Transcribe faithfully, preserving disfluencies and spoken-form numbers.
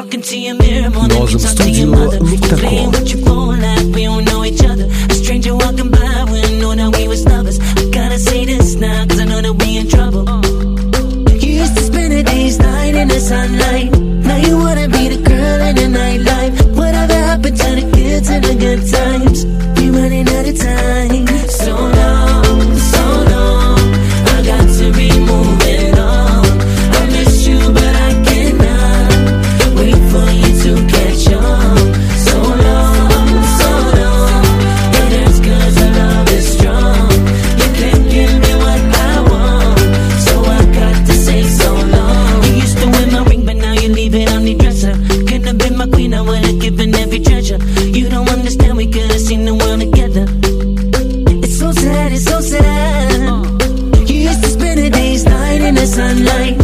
talk into your mirror more than you talk to your mother. You playing with your phone like we don't know each other. A stranger walking by, we didn't know that we was lovers. I gotta say this now, cause I know that we in trouble. You used to spend the days night in the sunlight. Now you wanna be the girl in the nightlife. Whatever happened to the kids and the good times? We running out of time. So long, so long, I got to be moving on. I miss you but I cannot wait for you to catch on. So long, so long, it hurts cause our love is strong. You can't give me what I want, so I got to say so long. You used to wear my ring but now you leave it on the dresser. Could have been my queen, I would have given every treasure. You don't understand, we could have seen the world together. It's so sad, it's so sad. You used to spend the days night in the sunlight.